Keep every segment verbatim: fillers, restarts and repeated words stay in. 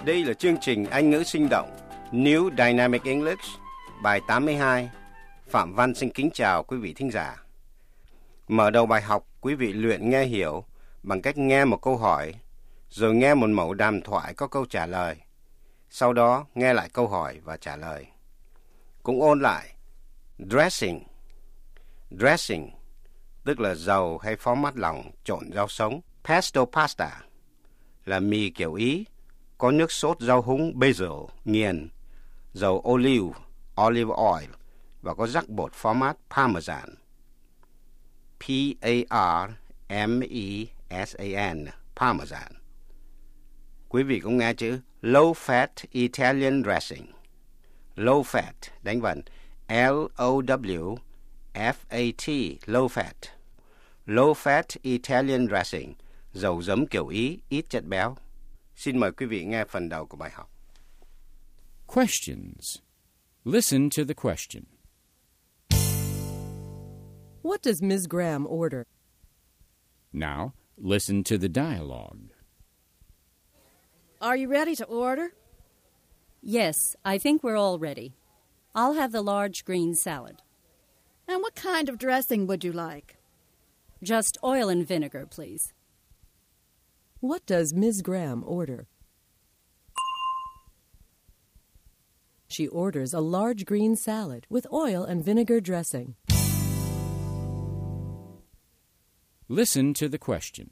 Đây là chương trình Anh ngữ sinh động New Dynamic English, bài tám mươi hai. Phạm Văn xin kính chào quý vị thính giả. Mở đầu bài học, quý vị luyện nghe hiểu bằng cách nghe một câu hỏi, rồi nghe một mẫu đàm thoại có câu trả lời. Sau đó nghe lại câu hỏi và trả lời. Cũng ôn lại dressing. Dressing tức là dầu hay format lỏng trộn rau sống. Pesto pasta là mì kiểu Ý, có nước sốt rau húng basil nghiền, dầu olive, olive oil và có rắc bột format parmesan. P A R M E S A N, parmesan. Quý vị cũng nghe chữ low fat Italian dressing. Low fat đánh vần L O W F A T, low fat. Low fat Italian dressing, dầu giấm kiểu Ý, ít chất béo. Xin mời quý vị nghe phần đầu của bài học. Questions. Listen to the question. What does Miz Graham order? Now, listen to the dialogue. Are you ready to order? Yes, I think we're all ready. I'll have the large green salad. And what kind of dressing would you like? Just oil and vinegar, please. What does Miz Graham order? She orders a large green salad with oil and vinegar dressing. Listen to the question.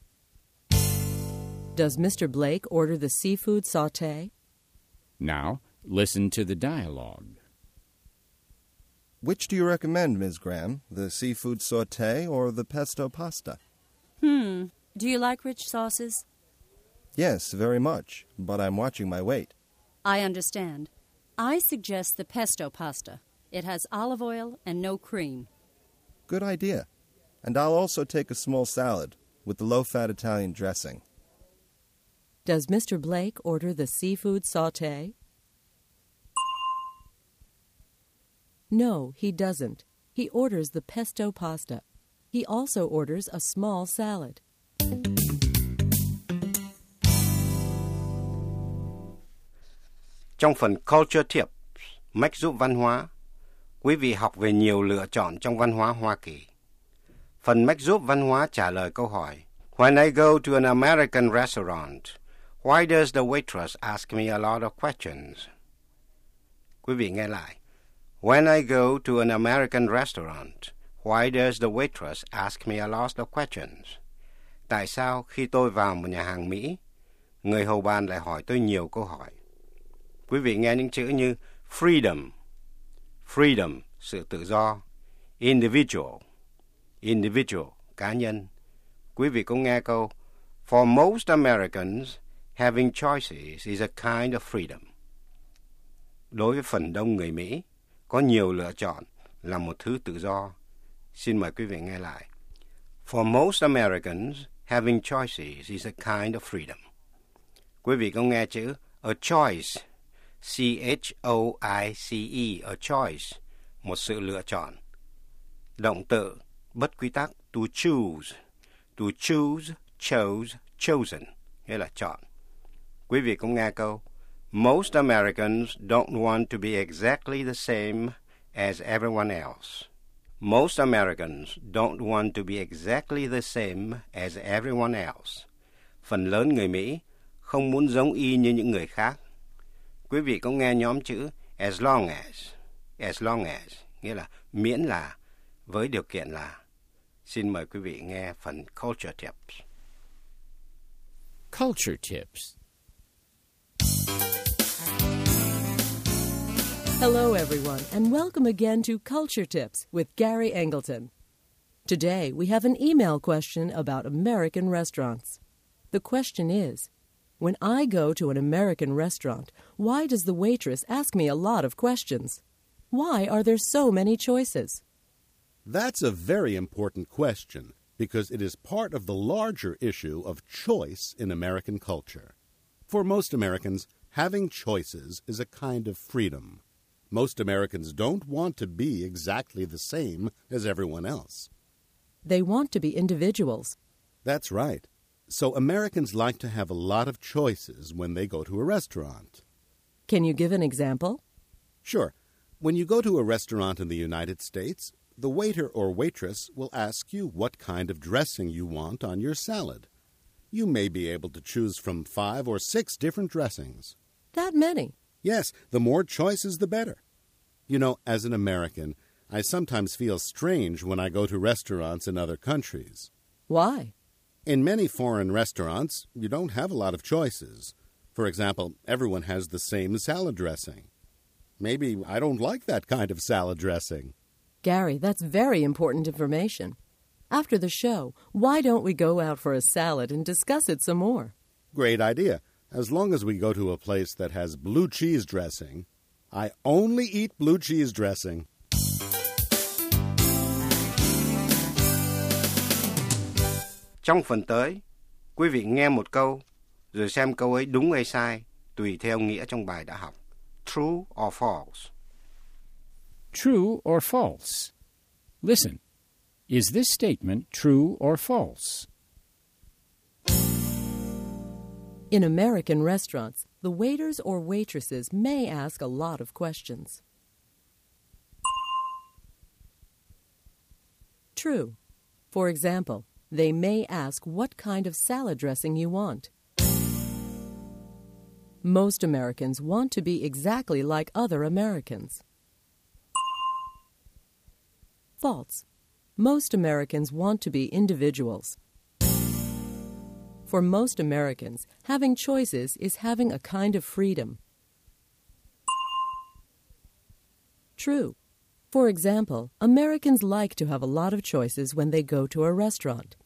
Does Mister Blake order the seafood sauté? Now, listen to the dialogue. Which do you recommend, Miz Graham, the seafood sauté or the pesto pasta? Hmm. Do you like rich sauces? Yes, very much, but I'm watching my weight. I understand. I suggest the pesto pasta. It has olive oil and no cream. Good idea. And I'll also take a small salad with the low-fat Italian dressing. Does Mister Blake order the seafood sauté? No, he doesn't. He orders the pesto pasta. He also orders a small salad. Trong phần Culture Tips, mách giúp văn hóa, quý vị học về nhiều lựa chọn trong văn hóa Hoa Kỳ. Phần mách giúp văn hóa trả lời câu hỏi: When I go to an American restaurant, why does the waitress ask me a lot of questions? Quý vị nghe lại. When I go to an American restaurant, why does the waitress ask me a lot of questions? Tại sao khi tôi vào một nhà hàng Mỹ, người hầu bàn lại hỏi tôi nhiều câu hỏi? Quý vị nghe những chữ như freedom, freedom, sự tự do, individual, individual, cá nhân. Quý vị cũng nghe câu For most Americans, having choices is a kind of freedom. Đối với phần đông người Mỹ, có nhiều lựa chọn là một thứ tự do. Xin mời quý vị nghe lại. For most Americans, having choices is a kind of freedom. Quý vị có nghe chữ a choice, C H O I C E, a choice, một sự lựa chọn. Động từ, bất quy tắc, to choose, to choose, chose, chosen, nghĩa là chọn. Quý vị cũng nghe câu Most Americans don't want to be exactly the same as everyone else. Most Americans don't want to be exactly the same as everyone else. Phần lớn người Mỹ không muốn giống y như những người khác. Quý vị có nghe nhóm chữ as long as, as long as, nghĩa là miễn là, với điều kiện là. Xin mời quý vị nghe phần Culture Tips. Culture Tips. Hello, everyone, and welcome again to Culture Tips with Gary Angleton. Today, we have an email question about American restaurants. The question is, when I go to an American restaurant, why does the waitress ask me a lot of questions? Why are there so many choices? That's a very important question because it is part of the larger issue of choice in American culture. For most Americans, having choices is a kind of freedom. Most Americans don't want to be exactly the same as everyone else. They want to be individuals. That's right. So Americans like to have a lot of choices when they go to a restaurant. Can you give an example? Sure. When you go to a restaurant in the United States, the waiter or waitress will ask you what kind of dressing you want on your salad. You may be able to choose from five or six different dressings. That many? Yes, the more choices, the better. You know, as an American, I sometimes feel strange when I go to restaurants in other countries. Why? In many foreign restaurants, you don't have a lot of choices. For example, everyone has the same salad dressing. Maybe I don't like that kind of salad dressing. Gary, that's very important information. After the show, why don't we go out for a salad and discuss it some more? Great idea. As long as we go to a place that has blue cheese dressing. I only eat blue cheese dressing. Trong phần tới, quý vị nghe một câu, rồi xem câu ấy đúng hay sai, tùy theo nghĩa trong bài đã học. True or false? True or false? Listen. Is this statement true or false? In American restaurants, the waiters or waitresses may ask a lot of questions. True. For example, they may ask what kind of salad dressing you want. Most Americans want to be exactly like other Americans. False. Most Americans want to be individuals. For most Americans, having choices is having a kind of freedom. True. For example, Americans like to have a lot of choices when they go to a restaurant.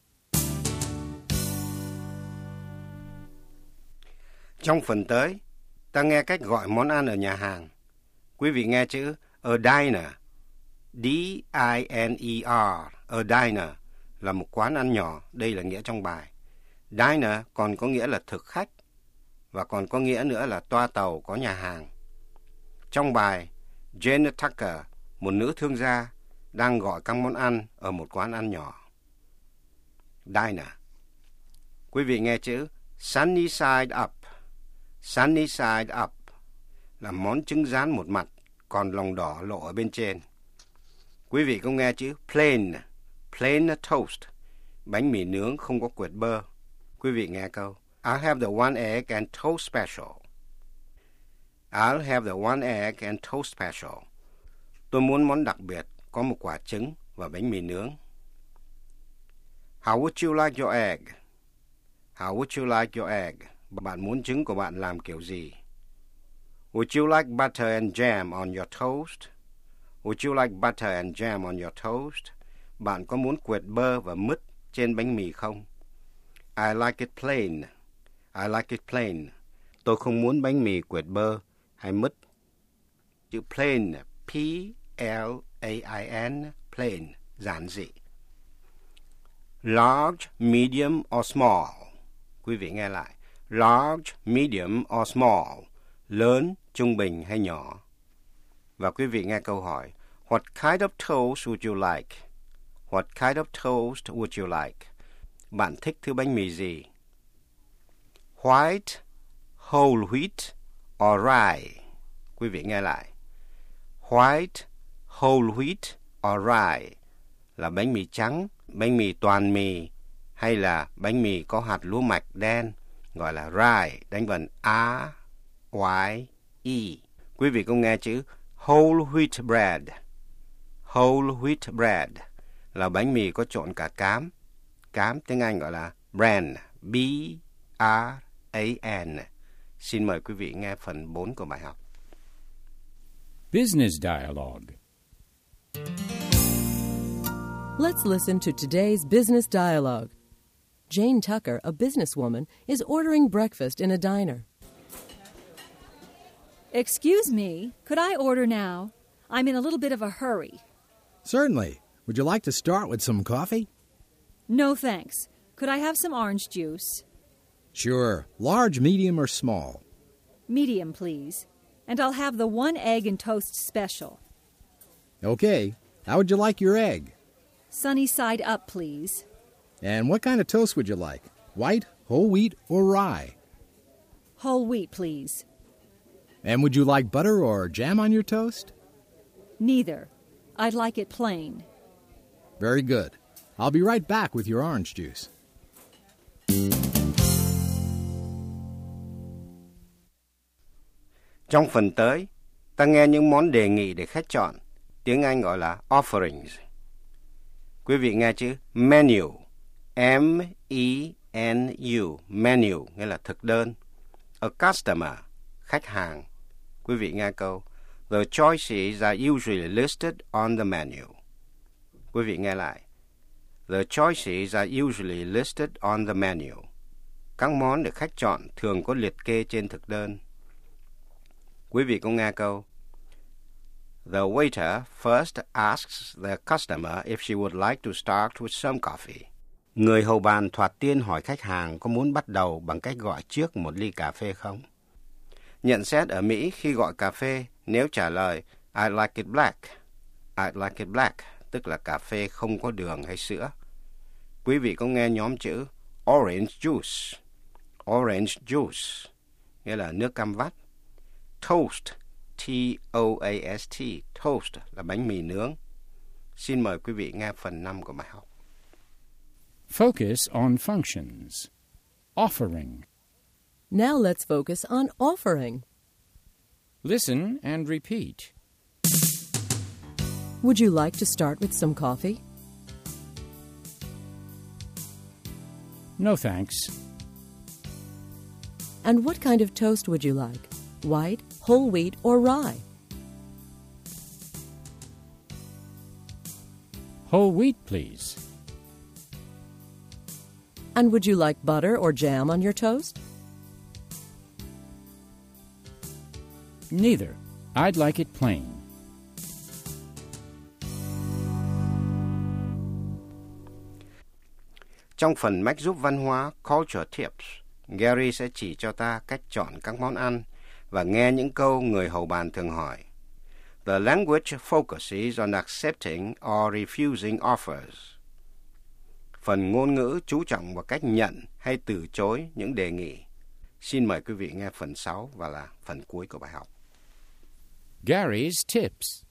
Trong phần tới, ta nghe cách gọi món ăn ở nhà hàng. Quý vị nghe chữ a diner, D I N E R, a diner là một quán ăn nhỏ, đây là nghĩa trong bài. Diner còn có nghĩa là thực khách và còn có nghĩa nữa là toa tàu có nhà hàng. Trong bài, Jane Tucker, một nữ thương gia, đang gọi các món ăn ở một quán ăn nhỏ. Diner. Quý vị nghe chữ sunny side up. Sunny side up là món trứng rán một mặt, còn lòng đỏ lộ ở bên trên. Quý vị có nghe chữ plain, plain toast, bánh mì nướng không có quệt bơ. Quý vị nghe câu I'll have the one egg and toast special. I'll have the one egg and toast special. Tôi muốn món đặc biệt, có một quả trứng và bánh mì nướng. How would you like your egg? How would you like your egg? Bạn muốn trứng của bạn làm kiểu gì? Would you like butter and jam on your toast? Would you like butter and jam on your toast? Bạn có muốn quệt bơ và mứt trên bánh mì không? I like it plain. I like it plain. Tôi không muốn bánh mì quệt bơ hay mứt. Chữ plain, P L A I N, plain, giản dị. Large, medium or small. Quý vị nghe lại. Large, medium or small. Lớn, trung bình hay nhỏ. Và quý vị nghe câu hỏi. What kind of toast would you like? What kind of toast would you like? Bạn thích thứ bánh mì gì? White, whole wheat or rye? Quý vị nghe lại. White, whole wheat or rye là bánh mì trắng, bánh mì toàn mì hay là bánh mì có hạt lúa mạch đen, gọi là rye, đánh vần A, Y, E. Quý vị có nghe chữ whole wheat bread. Whole wheat bread là bánh mì có trộn cả cám. Cám tiếng Anh gọi là bran, B R A N. Xin mời quý vị nghe phần bốn của bài học. Business dialogue. Let's listen to today's business dialogue. Jane Tucker, a businesswoman, is ordering breakfast in a diner. Excuse me, could I order now? I'm in a little bit of a hurry. Certainly. Would you like to start with some coffee? No, thanks. Could I have some orange juice? Sure. Large, medium, or small? Medium, please. And I'll have the one egg and toast special. Okay. How would you like your egg? Sunny side up, please. And what kind of toast would you like? White, whole wheat, or rye? Whole wheat, please. And would you like butter or jam on your toast? Neither. I'd like it plain. Very good. I'll be right back with your orange juice. Trong phần tới, ta nghe những món đề nghị để khách chọn. Tiếng Anh gọi là offerings. Quý vị nghe chữ menu, M E N U, menu nghĩa là thực đơn. A customer, khách hàng. Quý vị nghe câu The choices are usually listed on the menu. Quý vị nghe lại The choices are usually listed on the menu. Các món được khách chọn thường có liệt kê trên thực đơn. Quý vị có nghe câu The waiter first asks the customer if she would like to start with some coffee. Người hầu bàn thoạt tiên hỏi khách hàng có muốn bắt đầu bằng cách gọi trước một ly cà phê không? Nhận xét ở Mỹ khi gọi cà phê, nếu trả lời I'd like it black, I'd like it black, tức là cà phê không có đường hay sữa. Quý vị có nghe nhóm chữ orange juice, orange juice, nghĩa là nước cam vắt. Toast, T O A S T, toast là bánh mì nướng. Xin mời quý vị nghe phần năm của bài học. Focus on functions. Offering. Now let's focus on offering. Listen and repeat. Would you like to start with some coffee? No, thanks. And what kind of toast would you like? White, whole wheat, or rye? Whole wheat, please. And would you like butter or jam on your toast? Neither. I'd like it plain. Trong phần mách giúp văn hóa Culture Tips, Gary sẽ chỉ cho ta cách chọn các món ăn và nghe những câu người hầu bàn thường hỏi. The language focuses on accepting or refusing offers. Phần ngôn ngữ chú trọng vào cách nhận hay từ chối những đề nghị. Xin mời quý vị nghe phần sáu và là phần cuối của bài học. Gary's Tips.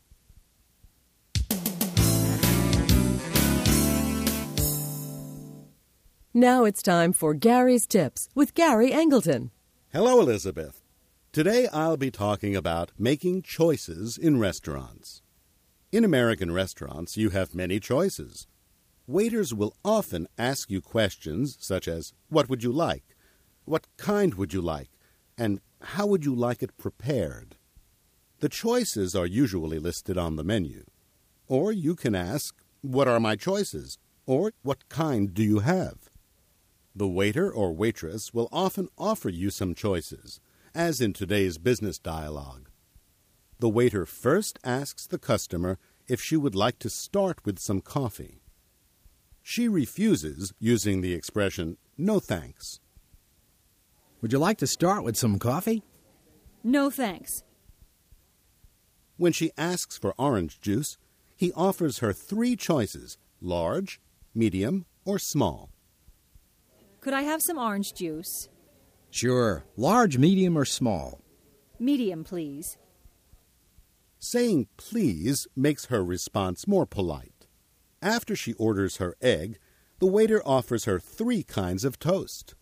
Now it's time for Gary's Tips with Gary Angleton. Hello, Elizabeth. Today I'll be talking about making choices in restaurants. In American restaurants, you have many choices. Waiters will often ask you questions such as, what would you like? What kind would you like? And how would you like it prepared? The choices are usually listed on the menu. Or you can ask, what are my choices? Or what kind do you have? The waiter or waitress will often offer you some choices, as in today's business dialogue. The waiter first asks the customer if she would like to start with some coffee. She refuses using the expression, no thanks. Would you like to start with some coffee? No, thanks. When she asks for orange juice, he offers her three choices, large, medium, or small. Could I have some orange juice? Sure. Large, medium, or small? Medium, please. Saying please makes her response more polite. After she orders her egg, the waiter offers her three kinds of toast.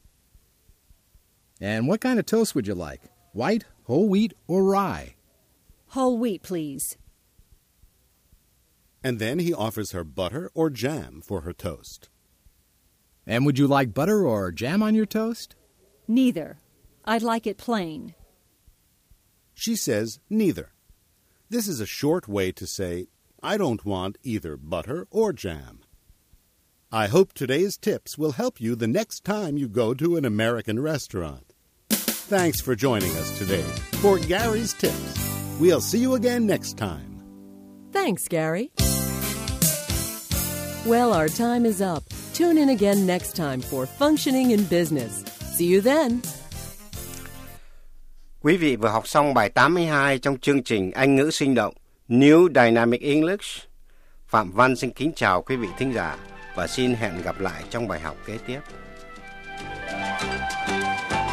And what kind of toast would you like? White, whole wheat, or rye? Whole wheat, please. And then he offers her butter or jam for her toast. And would you like butter or jam on your toast? Neither. I'd like it plain. She says neither. This is a short way to say, I don't want either butter or jam. I hope today's tips will help you the next time you go to an American restaurant. Thanks for joining us today for Gary's Tips. We'll see you again next time. Thanks, Gary. Well, our time is up. Tune in again next time for Functioning in Business. See you then. Quý vị vừa học xong bài tám mươi hai trong chương trình Anh ngữ sinh động New Dynamic English. Phạm Văn xin kính chào quý vị thính giả và xin hẹn gặp lại trong bài học kế tiếp. Bye.